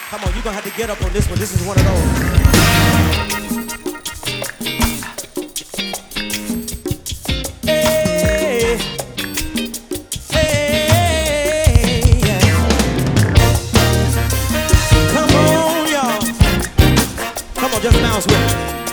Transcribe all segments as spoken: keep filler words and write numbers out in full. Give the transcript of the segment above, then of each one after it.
Come on, you're gonna have to get up on this one. This is one of those. Hey, hey, yeah. Come on, y'all. Come on, just bounce with me.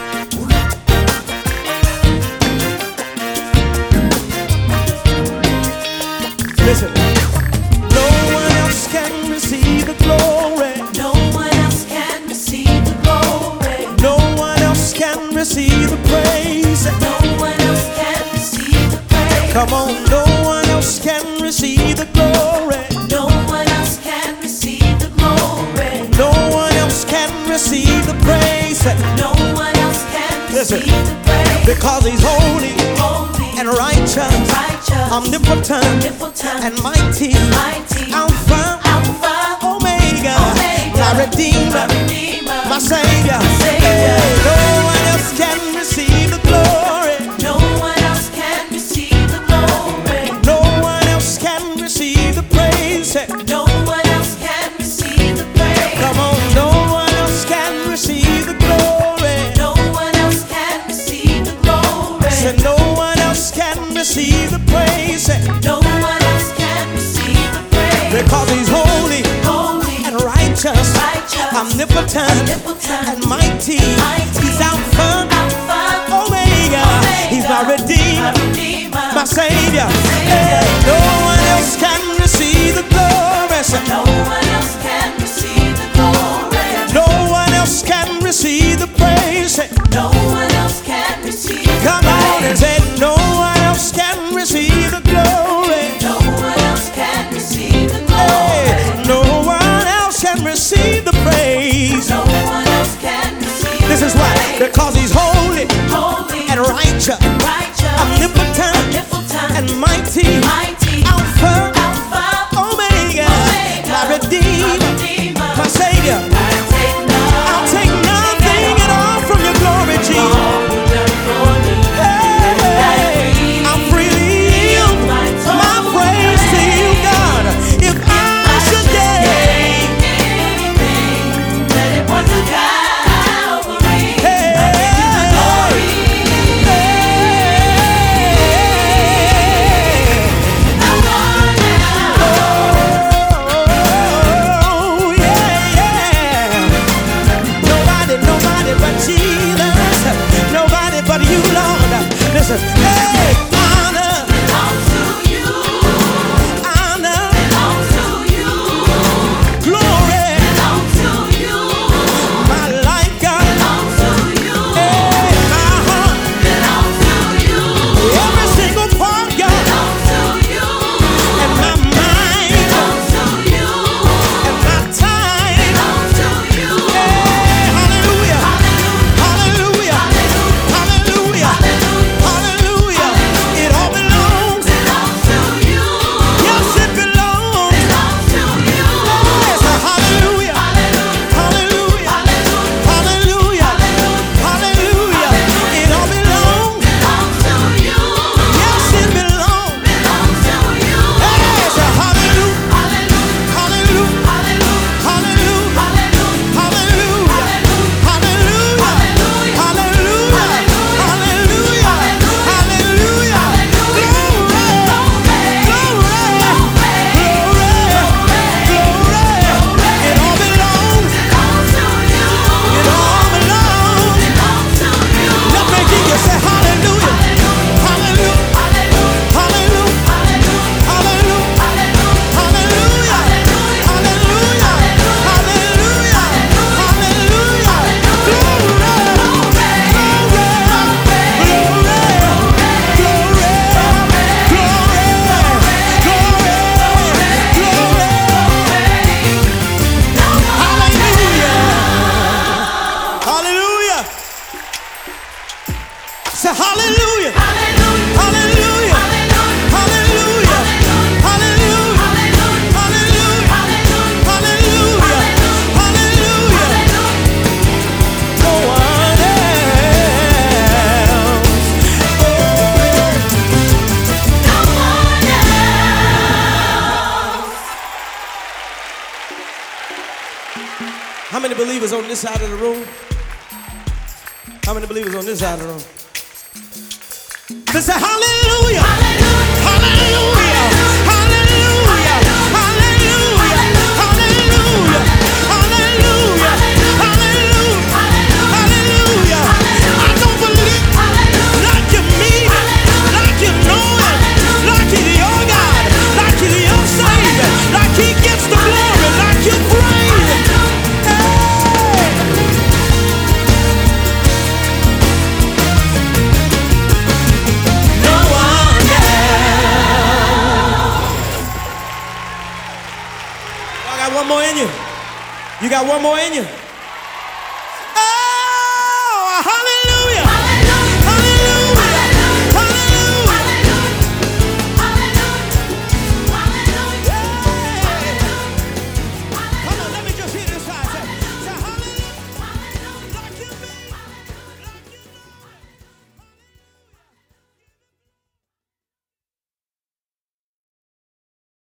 Listen. No one else can receive the glory. No one else can receive the glory. No one else can receive the praise. No one else can receive the praise. Come on, no one else can receive the glory. No one else can receive the glory. No one else can receive the praise. No one else can Listen. receive the praise. Because he's holy, Holy and righteous, righteous, omnipotent, omnipotent, and mighty, mighty, Alpha, Alpha, Omega, Omega, my Redeemer, my Redeemer, my Savior. Savior. Hey, no one else can receive the glory. No one else can receive the glory. No one else can receive the praise. No one else can receive the praise. Come on, no one else can receive the glory. No one else can receive the glory. Said no one else can receive the praise. No one else can receive the praise. Because he's holy, Holy and righteous, righteous, omnipotent, omnipotent, and mighty. mighty, He's Alpha, Alpha, Omega. Omega, He's my Redeemer, my Redeemer, my Savior. Savior. Hey, no one else can receive the glory. Said No one else can receive the glory. no one else can receive the praise. Said No one else can receive the come on and praise. say, no one else can receive the glory. No one else can receive the Hey, glory. no one else can receive the praise. No one else can receive This the is why, praise. because he's holy Holy and righteous, righteous, omnipotent, omnipotent, and mighty. How many believers on this side of the room? How many believers on this side of the room? They say hallelujah, hallelujah, hallelujah, hallelujah, hallelujah, hallelujah, hallelujah, hallelujah. I don't believe like you mean it, like you know it, like you're your God, like you're your Savior, like He gets the glory, like you praise Him. One more in you. You got one more in you.